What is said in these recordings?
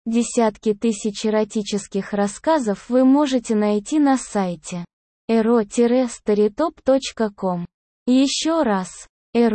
Десятки тысяч эротических рассказов вы можете найти на сайте ero-storytop.com. Еще раз,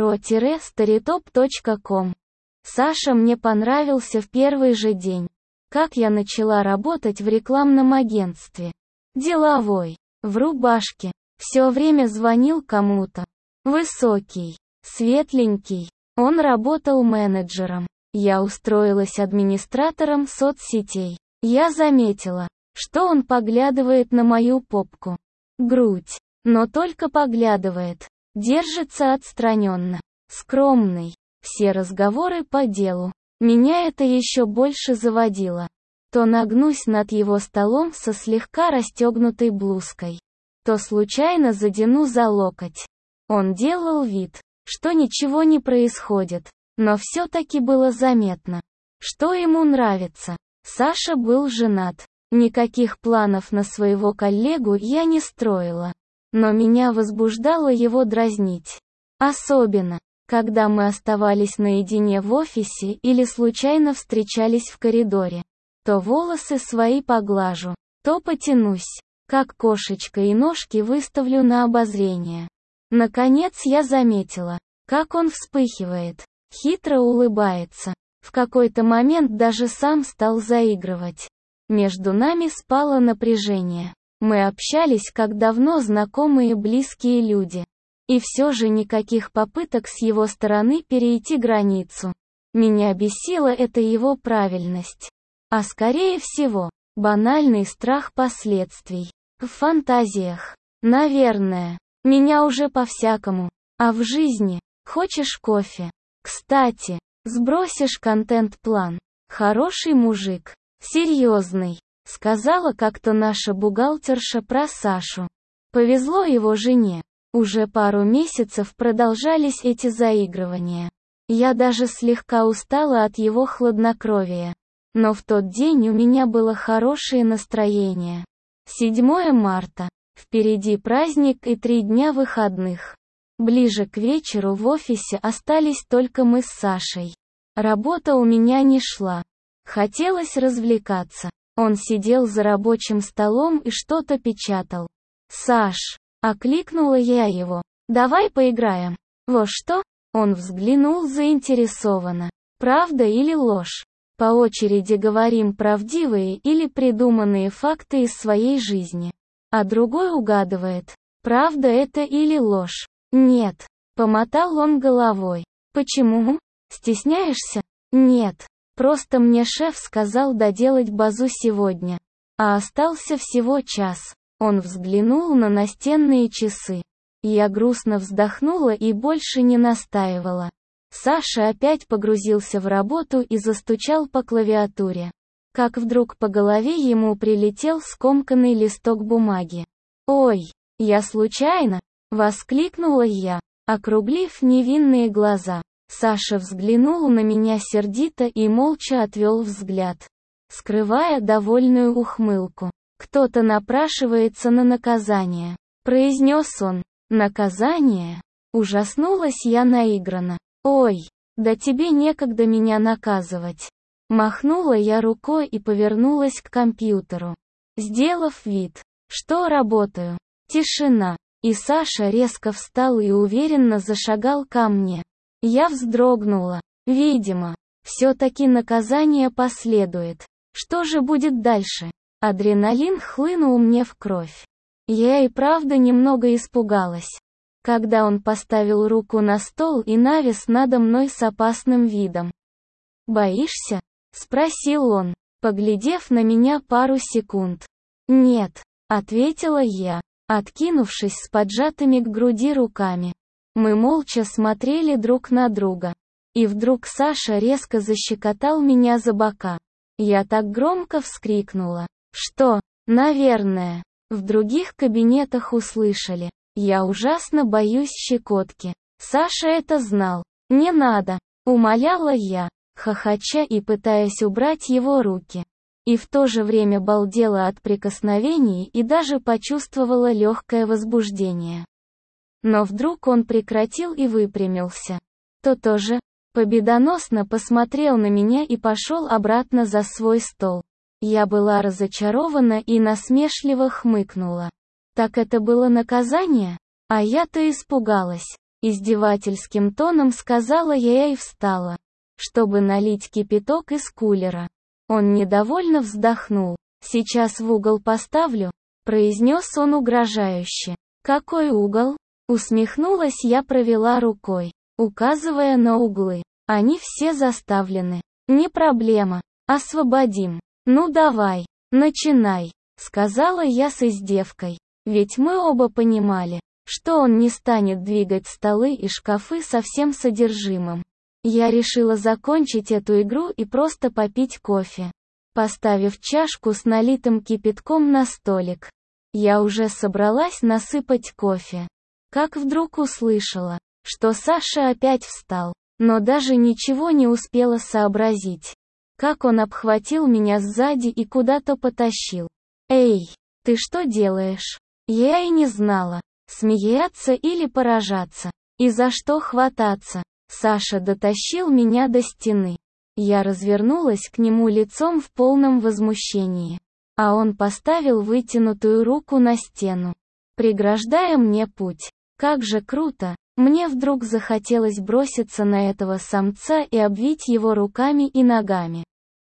ero-storytop.com. Саша мне понравился в первый же день, как я начала работать в рекламном агентстве. Деловой, в рубашке, все время звонил кому-то. Высокий, светленький, он работал менеджером. Я устроилась администратором соцсетей. Я заметила, что он поглядывает на мою попку, грудь, но только поглядывает, держится отстраненно, скромный, все разговоры по делу. Меня это еще больше заводило. То нагнусь над его столом со слегка расстегнутой блузкой, то случайно задену за локоть. Он делал вид, что ничего не происходит, но все-таки было заметно, что ему нравится. Саша был женат. Никаких планов на своего коллегу я не строила, но меня возбуждало его дразнить. Особенно, когда мы оставались наедине в офисе или случайно встречались в коридоре. То волосы свои поглажу, то потянусь, как кошечка, и ножки выставлю на обозрение. Наконец я заметила, как он вспыхивает, хитро улыбается. В какой-то момент даже сам стал заигрывать. Между нами спало напряжение. Мы общались как давно знакомые близкие люди. И все же никаких попыток с его стороны перейти границу. Меня бесила эта его правильность. А скорее всего, банальный страх последствий. В фантазиях, наверное, меня уже по-всякому. А в жизни, хочешь кофе? Кстати, сбросишь контент-план. Хороший мужик, серьезный, сказала как-то наша бухгалтерша про Сашу. Повезло его жене. Уже пару месяцев продолжались эти заигрывания. Я даже слегка устала от его хладнокровия. Но в тот день у меня было хорошее настроение. 7 марта. Впереди праздник и 3 дня выходных. Ближе к вечеру в офисе остались только мы с Сашей. Работа у меня не шла. Хотелось развлекаться. Он сидел за рабочим столом и что-то печатал. «Саш!» — окликнула я его. «Давай поиграем». «Во что?» Он взглянул заинтересованно. «Правда или ложь? По очереди говорим правдивые или придуманные факты из своей жизни. А другой угадывает, правда это или ложь». «Нет», — помотал он головой. «Почему? Стесняешься?» «Нет, просто мне шеф сказал доделать базу сегодня. А остался всего час». Он взглянул на настенные часы. Я грустно вздохнула и больше не настаивала. Саша опять погрузился в работу и застучал по клавиатуре. Как вдруг по голове ему прилетел скомканный листок бумаги. «Ой, я случайно?» — воскликнула я, округлив невинные глаза. Саша взглянул на меня сердито и молча отвел взгляд, скрывая довольную ухмылку. «Кто-то напрашивается на наказание», — произнес он. «Наказание?» Ужаснулась я наигранно. «Ой, да тебе некогда меня наказывать». Махнула я рукой и повернулась к компьютеру, сделав вид, что работаю. Тишина. И Саша резко встал и уверенно зашагал ко мне. Я вздрогнула. Видимо, все-таки наказание последует. Что же будет дальше? Адреналин хлынул мне в кровь. Я и правда немного испугалась, когда он поставил руку на стол и навис надо мной с опасным видом. «Боишься?» — спросил он, поглядев на меня пару секунд. «Нет», — ответила я, откинувшись с поджатыми к груди руками. Мы молча смотрели друг на друга. И вдруг Саша резко защекотал меня за бока. Я так громко вскрикнула, что, наверное, в других кабинетах услышали. Я ужасно боюсь щекотки. Саша это знал. «Не надо», — умоляла я, хохоча и пытаясь убрать его руки. И в то же время балдела от прикосновений и даже почувствовала легкое возбуждение. Но вдруг он прекратил и выпрямился. «То тоже», — Победоносно посмотрел на меня и пошел обратно за свой стол. Я была разочарована и насмешливо хмыкнула. Так это было наказание? А я-то испугалась. Издевательским тоном сказала я и встала, чтобы налить кипяток из кулера. Он недовольно вздохнул. «Сейчас в угол поставлю», — произнес он угрожающе. «Какой угол?» Усмехнулась я, провела рукой, указывая на углы. «Они все заставлены. Не проблема. Освободим. Ну давай, начинай», — сказала я с издевкой. Ведь мы оба понимали, что он не станет двигать столы и шкафы со всем содержимым. Я решила закончить эту игру и просто попить кофе, поставив чашку с налитым кипятком на столик. Я уже собралась насыпать кофе, как вдруг услышала, что Саша опять встал, но даже ничего не успела сообразить. Как он обхватил меня сзади и куда-то потащил. «Эй, ты что делаешь?» Я и не знала, смеяться или поражаться, и за что хвататься. Саша дотащил меня до стены. Я развернулась к нему лицом в полном возмущении. А он поставил вытянутую руку на стену, преграждая мне путь. Как же круто! Мне вдруг захотелось броситься на этого самца и обвить его руками и ногами.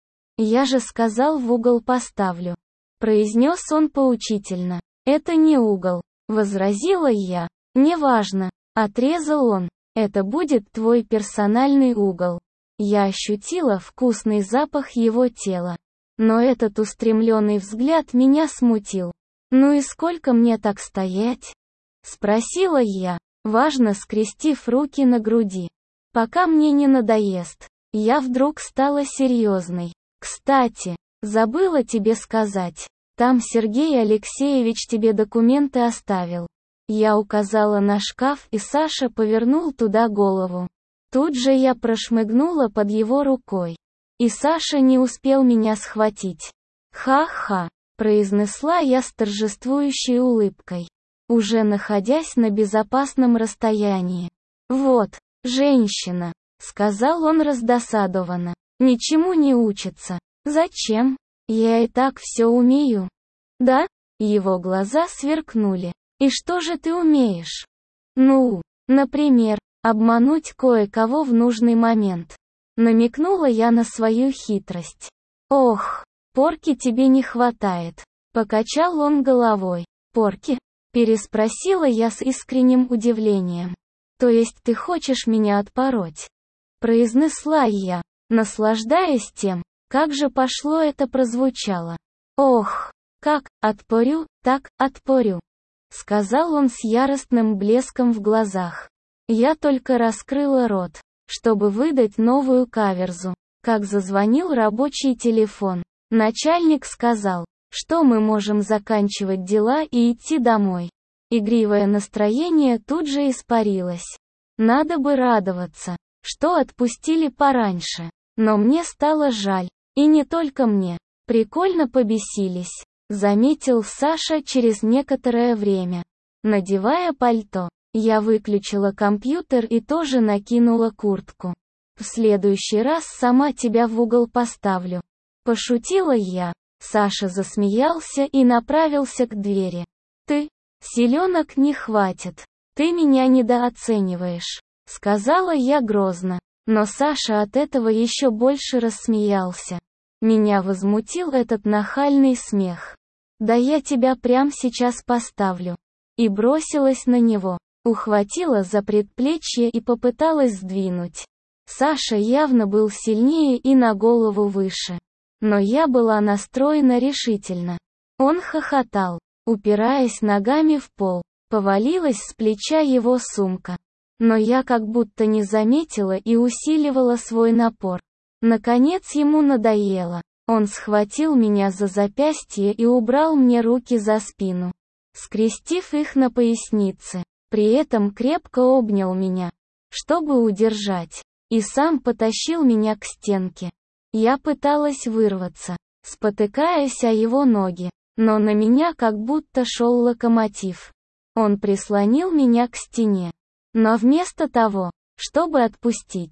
«Я же сказал, в угол поставлю», — произнес он поучительно. «Это не угол», — возразила я. «Неважно», — отрезал он. «Это будет твой персональный угол». Я ощутила вкусный запах его тела. Но этот устремленный взгляд меня смутил. «Ну и сколько мне так стоять?» — спросила я, важно скрестив руки на груди. «Пока мне не надоест». Я вдруг стала серьезной. «Кстати, забыла тебе сказать. Там Сергей Алексеевич тебе документы оставил». Я указала на шкаф, и Саша повернул туда голову. Тут же я прошмыгнула под его рукой. И Саша не успел меня схватить. «Ха-ха», — произнесла я с торжествующей улыбкой, уже находясь на безопасном расстоянии. «Вот, женщина», — сказал он раздосадованно, — «ничему не учится». «Зачем? Я и так все умею». «Да?» — его глаза сверкнули. «И что же ты умеешь?» «Ну, например, обмануть кое-кого в нужный момент». Намекнула я на свою хитрость. «Ох, порки тебе не хватает», — покачал он головой. «Порки?» — переспросила я с искренним удивлением. «То есть ты хочешь меня отпороть?» — произнесла я, наслаждаясь тем, как же пошло это прозвучало. «Ох, как, отпорю, так, отпорю», — сказал он с яростным блеском в глазах. Я только раскрыла рот, чтобы выдать новую каверзу, как зазвонил рабочий телефон. Начальник сказал, что мы можем заканчивать дела и идти домой. Игривое настроение тут же испарилось. Надо бы радоваться, что отпустили пораньше. Но мне стало жаль. И не только мне. Прикольно побесились, заметил Саша через некоторое время. Надевая пальто, я выключила компьютер и тоже накинула куртку. «В следующий раз сама тебя в угол поставлю», — пошутила я. Саша засмеялся и направился к двери. «Ты, силёнок не хватит, ты меня недооцениваешь», — сказала я грозно. Но Саша от этого еще больше рассмеялся. Меня возмутил этот нахальный смех. «Да я тебя прямо сейчас поставлю». И бросилась на него, ухватила за предплечье и попыталась сдвинуть. Саша явно был сильнее и на голову выше. Но я была настроена решительно. Он хохотал, упираясь ногами в пол. Повалилась с плеча его сумка. Но я как будто не заметила и усиливала свой напор. Наконец ему надоело. Он схватил меня за запястье и убрал мне руки за спину, скрестив их на пояснице. При этом крепко обнял меня, чтобы удержать, и сам потащил меня к стенке. Я пыталась вырваться, спотыкаясь о его ноги, но на меня как будто шел локомотив. Он прислонил меня к стене. Но вместо того, чтобы отпустить,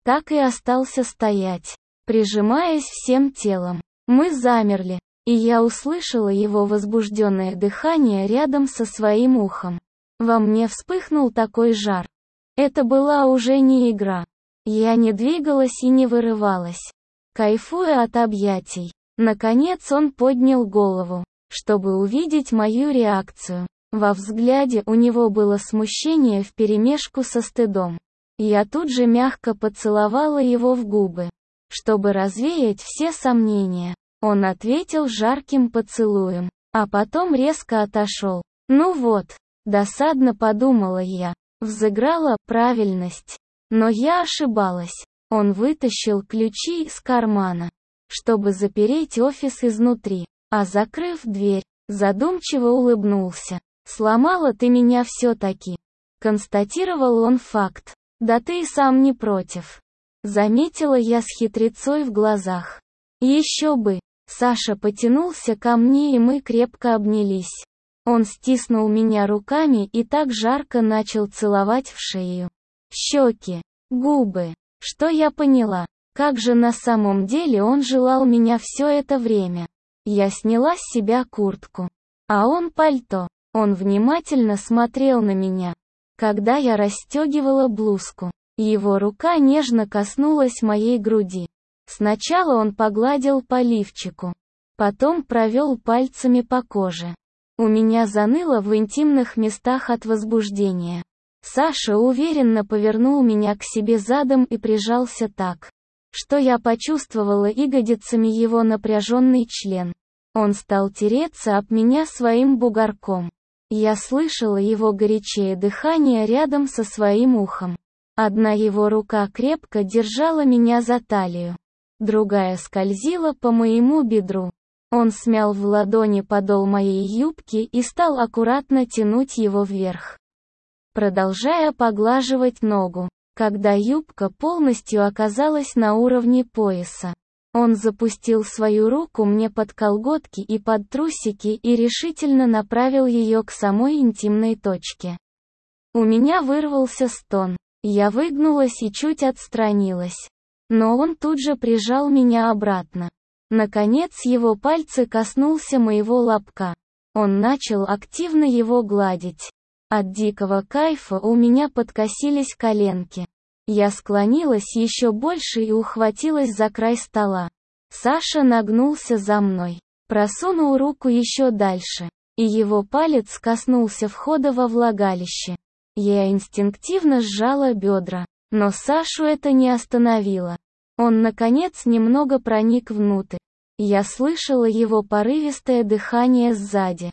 так и остался стоять, прижимаясь всем телом. Мы замерли, и я услышала его возбужденное дыхание рядом со своим ухом. Во мне вспыхнул такой жар. Это была уже не игра. Я не двигалась и не вырывалась, кайфуя от объятий. Наконец он поднял голову, чтобы увидеть мою реакцию. Во взгляде у него было смущение вперемешку со стыдом. Я тут же мягко поцеловала его в губы, чтобы развеять все сомнения. Он ответил жарким поцелуем, а потом резко отошел. Ну вот, досадно подумала я. Взыграла правильность. Но я ошибалась. Он вытащил ключи из кармана, чтобы запереть офис изнутри, а закрыв дверь, задумчиво улыбнулся. «Сломала ты меня все-таки», — констатировал он факт. «Да ты и сам не против», — заметила я с хитрецой в глазах. «Еще бы». Саша потянулся ко мне, и мы крепко обнялись. Он стиснул меня руками и так жарко начал целовать в шею, щеки, губы. Что я поняла? Как же на самом деле он желал меня все это время. Я сняла с себя куртку, а он пальто. Он внимательно смотрел на меня, когда я расстегивала блузку. Его рука нежно коснулась моей груди. Сначала он погладил по лифчику, потом провел пальцами по коже. У меня заныло в интимных местах от возбуждения. Саша уверенно повернул меня к себе задом и прижался так, что я почувствовала ягодицами его напряженный член. Он стал тереться об меня своим бугорком. Я слышала его горячее дыхание рядом со своим ухом. Одна его рука крепко держала меня за талию, другая скользила по моему бедру. Он смял в ладони подол моей юбки и стал аккуратно тянуть его вверх, продолжая поглаживать ногу. Когда юбка полностью оказалась на уровне пояса, он запустил свою руку мне под колготки и под трусики и решительно направил ее к самой интимной точке. У меня вырвался стон. Я выгнулась и чуть отстранилась. Но он тут же прижал меня обратно. Наконец его пальцы коснулся моего лобка. Он начал активно его гладить. От дикого кайфа у меня подкосились коленки. Я склонилась еще больше и ухватилась за край стола. Саша нагнулся за мной, просунул руку еще дальше, и его палец коснулся входа во влагалище. Я инстинктивно сжала бедра, но Сашу это не остановило. Он, наконец, немного проник внутрь. Я слышала его порывистое дыхание сзади.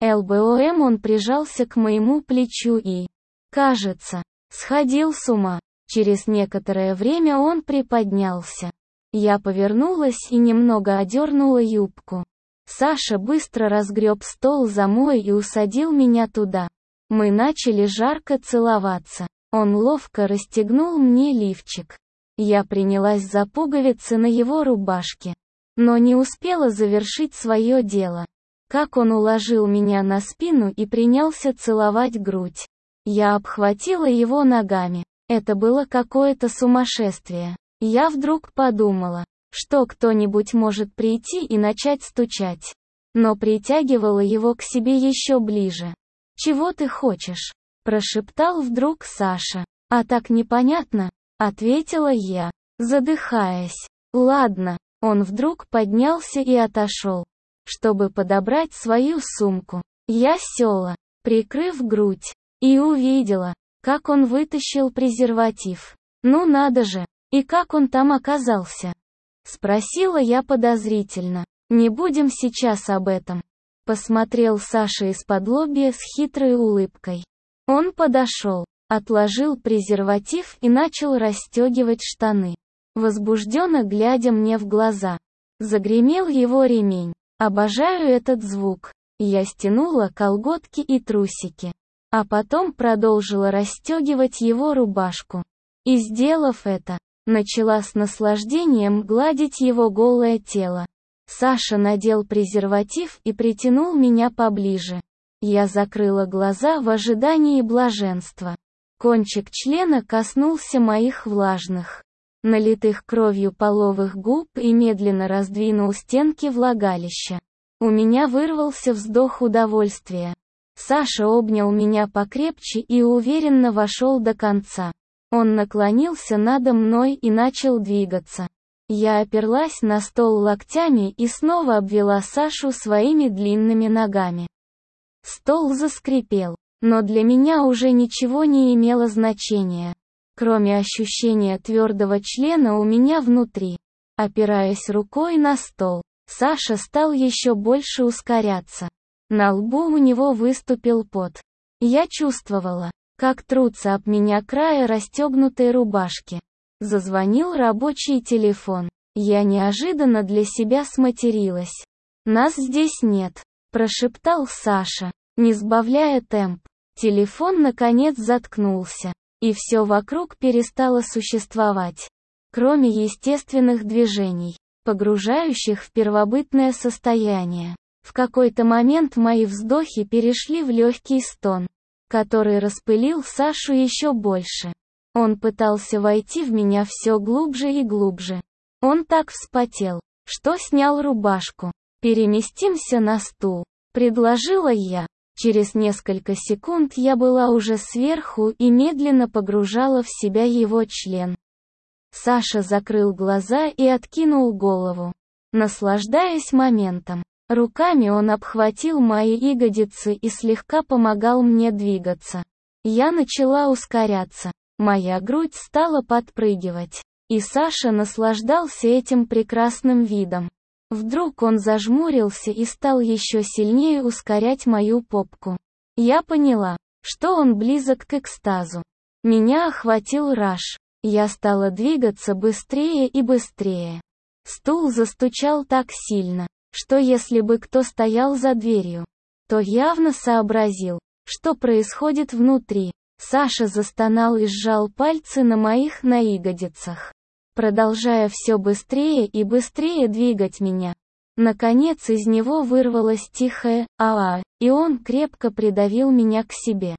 ЛБОМ он прижался к моему плечу и, кажется, сходил с ума. Через некоторое время он приподнялся. Я повернулась и немного одернула юбку. Саша быстро разгреб стол за мной и усадил меня туда. Мы начали жарко целоваться. Он ловко расстегнул мне лифчик. Я принялась за пуговицы на его рубашке, но не успела завершить свое дело, как он уложил меня на спину и принялся целовать грудь. Я обхватила его ногами. Это было какое-то сумасшествие. Я вдруг подумала, что кто-нибудь может прийти и начать стучать. Но притягивала его к себе еще ближе. «Чего ты хочешь?» – прошептал вдруг Саша. «А так непонятно», – ответила я, задыхаясь. «Ладно». Он вдруг поднялся и отошел, чтобы подобрать свою сумку. Я села, прикрыв грудь, и увидела, как он вытащил презерватив. «Ну надо же! И как он там оказался?» — спросила я подозрительно. «Не будем сейчас об этом». Посмотрел Саша из-подлобья с хитрой улыбкой. Он подошел, отложил презерватив и начал расстегивать штаны, возбужденно глядя мне в глаза. Загремел его ремень. Обожаю этот звук. Я стянула колготки и трусики, а потом продолжила расстегивать его рубашку. И, сделав это, начала с наслаждением гладить его голое тело. Саша надел презерватив и притянул меня поближе. Я закрыла глаза в ожидании блаженства. Кончик члена коснулся моих влажных, налитых кровью половых губ и медленно раздвинул стенки влагалища. У меня вырвался вздох удовольствия. Саша обнял меня покрепче и уверенно вошел до конца. Он наклонился надо мной и начал двигаться. Я оперлась на стол локтями и снова обвела Сашу своими длинными ногами. Стол заскрипел, но для меня уже ничего не имело значения, кроме ощущения твердого члена у меня внутри. Опираясь рукой на стол, Саша стал еще больше ускоряться. На лбу у него выступил пот. Я чувствовала, как трутся об меня края расстегнутой рубашки. Зазвонил рабочий телефон. Я неожиданно для себя сматерилась. «Нас здесь нет», – прошептал Саша, не сбавляя темп. Телефон наконец заткнулся, и все вокруг перестало существовать, кроме естественных движений, погружающих в первобытное состояние. В какой-то момент мои вздохи перешли в легкий стон, который распылил Сашу еще больше. Он пытался войти в меня все глубже и глубже. Он так вспотел, что снял рубашку. «Переместимся на стул», — предложила я. Через несколько секунд я была уже сверху и медленно погружала в себя его член. Саша закрыл глаза и откинул голову, наслаждаясь моментом. Руками он обхватил мои ягодицы и слегка помогал мне двигаться. Я начала ускоряться. Моя грудь стала подпрыгивать. И Саша наслаждался этим прекрасным видом. Вдруг он зажмурился и стал еще сильнее ускорять мою попку. Я поняла, что он близок к экстазу. Меня охватил раж. Я стала двигаться быстрее и быстрее. Стул застучал так сильно, что если бы кто стоял за дверью, то явно сообразил, что происходит внутри. Саша застонал и сжал пальцы на моих ягодицах, продолжая все быстрее и быстрее двигать меня. Наконец из него вырвалось тихое «а-а», и он крепко придавил меня к себе.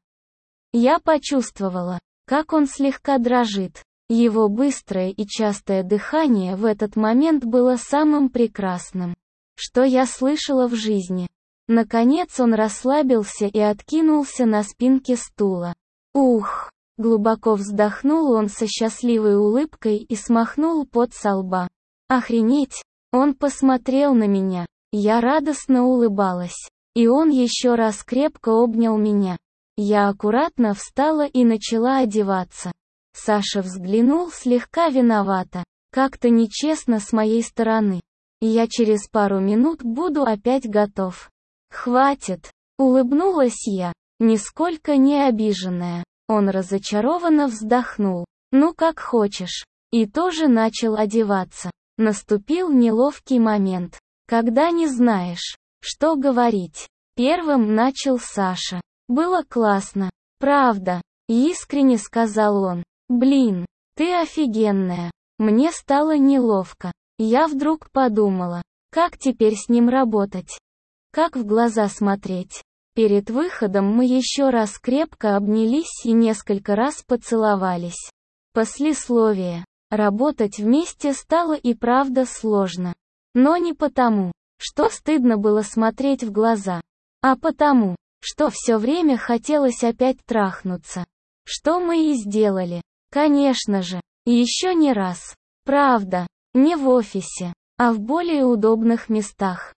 Я почувствовала, как он слегка дрожит. Его быстрое и частое дыхание в этот момент было самым прекрасным, что я слышала в жизни. Наконец он расслабился и откинулся на спинке стула. Ух! Глубоко вздохнул он со счастливой улыбкой и смахнул пот со лба. Охренеть! Он посмотрел на меня. Я радостно улыбалась. И он еще раз крепко обнял меня. Я аккуратно встала и начала одеваться. Саша взглянул слегка виновато. Как-то нечестно с моей стороны. Я через пару минут буду опять готов. Хватит! Улыбнулась я, нисколько не обиженная. Он разочарованно вздохнул. Ну как хочешь. И тоже начал одеваться. Наступил неловкий момент, когда не знаешь, что говорить. Первым начал Саша. Было классно. Правда. Искренне сказал он. Блин, ты офигенная. Мне стало неловко. Я вдруг подумала, как теперь с ним работать? Как в глаза смотреть? Перед выходом мы еще раз крепко обнялись и несколько раз поцеловались. Послесловие. Работать вместе стало и правда сложно. Но не потому, что стыдно было смотреть в глаза, а потому, что все время хотелось опять трахнуться. Что мы и сделали. Конечно же, еще не раз. Правда, не в офисе, а в более удобных местах.